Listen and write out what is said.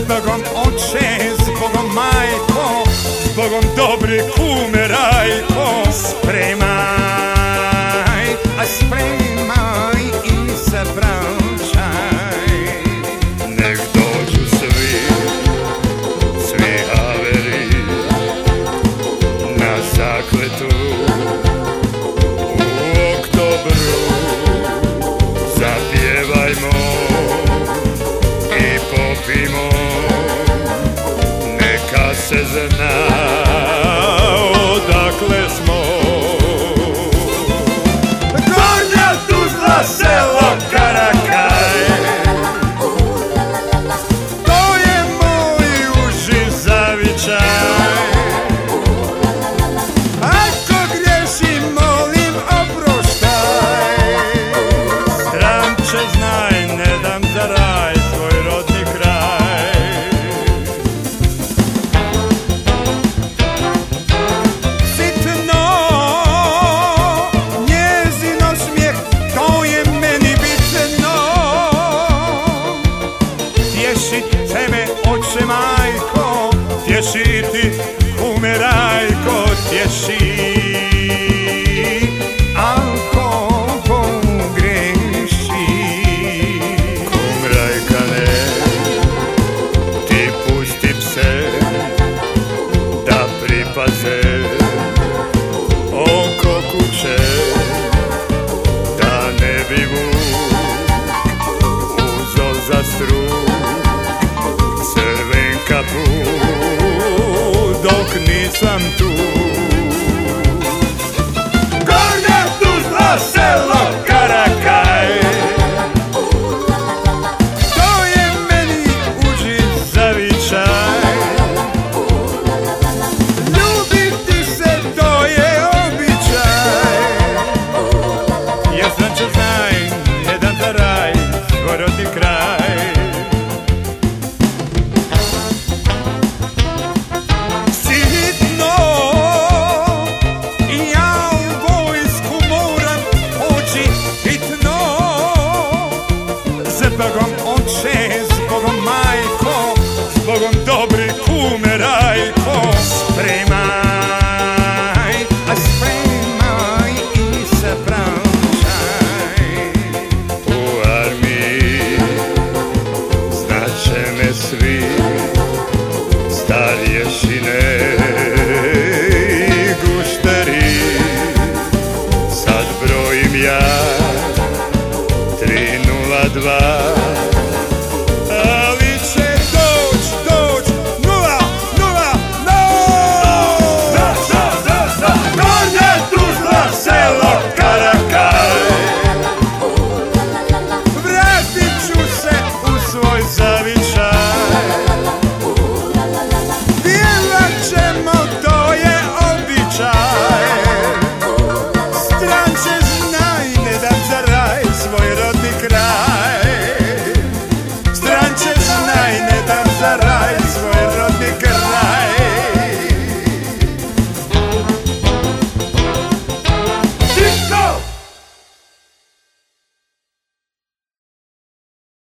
Zbogom oče, zbogom majko, zbogom dobre kume Rajko. Spremaj, a spremaj i se vraćaj. Nek dođu svi haveri na zakletu u oktobru. Zapjevajmo i popimo, neka se zna odakle smo. Gornja Tuzla, selo Karakaj, to je moj uži zavičaj. Ako griješim, molim oproštaj. Stranče znaj, ne dam za raj svoj rodni kraj. Sitno njezino smijeh, to je meni bitno. Tješi tebe oče majko, tješi ti kume Rajko, tješi ako pogreši. Kum Rajkane, ti pusti pse da pripaze oko kuće, da ne bi vuk uzo za struk Crvenka put dok nisam tu. Gornja Tuzla, selo Karakaj, to je meni uži zavičaj. Ljubiti se, to je običaj. Jer Stranče znaj, ne dam za raj svoj rodni kraj. Sitno i ja u vojsku moram poći hitno. Zbogom oče, zbogom majko, zbogom dobre kume Rajko. Spremaj, a spremaj i se vraćaj. U armiji znaće me svi, starješine i gušteri. Sad brojim ja 302